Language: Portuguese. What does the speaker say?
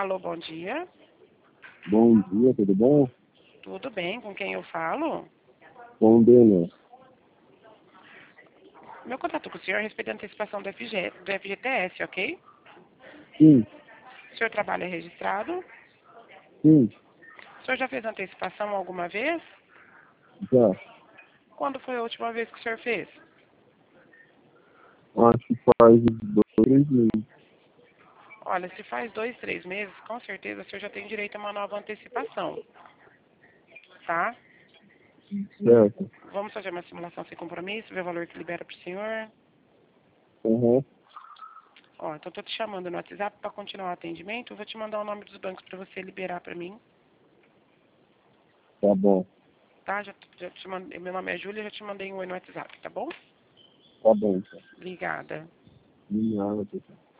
Alô, bom dia. Bom dia, tudo bom? Tudo bem? Com quem eu falo? Com o Denner. Meu contato com o senhor é a respeito da antecipação do FGTS, ok? Sim, O senhor trabalha registrado? sim, O senhor já fez antecipação alguma vez? já. Quando foi a última vez que o senhor fez? Acho que faz uns 2 meses. Olha, se faz 2, 3 meses, com certeza o senhor já tem direito a uma nova antecipação, tá? Certo. Vamos fazer uma simulação sem compromisso, ver o valor que libera para o senhor. Uhum. Ó, então tô te chamando no WhatsApp para continuar o atendimento. Eu vou te mandar o nome dos bancos para você liberar para mim, Tá bom. tá? Já te mandei, meu nome é Júlia, já te mandei um oi no WhatsApp, tá bom? Tá bom, então. Obrigada. De nada, pessoal.